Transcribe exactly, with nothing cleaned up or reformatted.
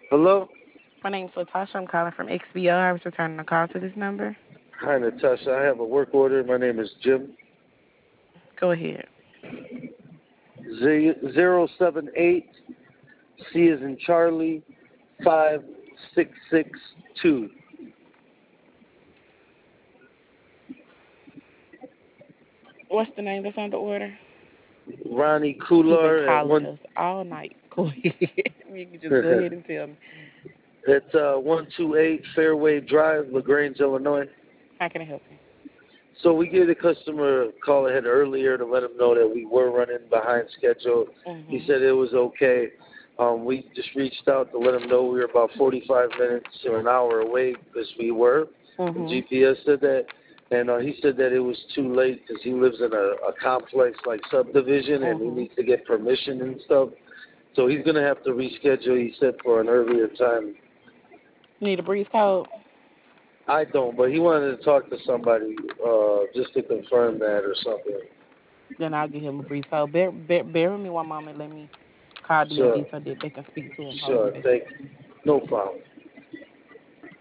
Hello? My name's Latasha. I'm calling from X B O. I was returning a call to this number. Hi, Natasha. I have a work order. My name is Jim. Go ahead. Z- zero seven eight C is in Charlie, five six six two. What's the name that's on the order? Ronnie You've been Kular at calling one. us all night. Go ahead. You can just go ahead and tell me. It's uh, one two eight Fairway Drive, LaGrange, Illinois. How can I help you? So we gave the customer a call ahead earlier to let him know that we were running behind schedule. He Mm-hmm. said it was okay. Um, we just reached out to let him know we were about forty-five minutes or an hour away because we were. The Mm-hmm. G P S said that. And uh, he said that it was too late because he lives in a, a complex like subdivision and he Mm-hmm. needs to get permission and stuff. So he's going to have to reschedule, he said, for an earlier time. Need a brief code? I don't, but he wanted to talk to somebody uh, just to confirm that or something. Then I'll give him a brief code. Bear, bear, bear with me one moment. Let me call D M V Sure, so that they can speak to him. Hold on, sure, baby. thank you. No problem.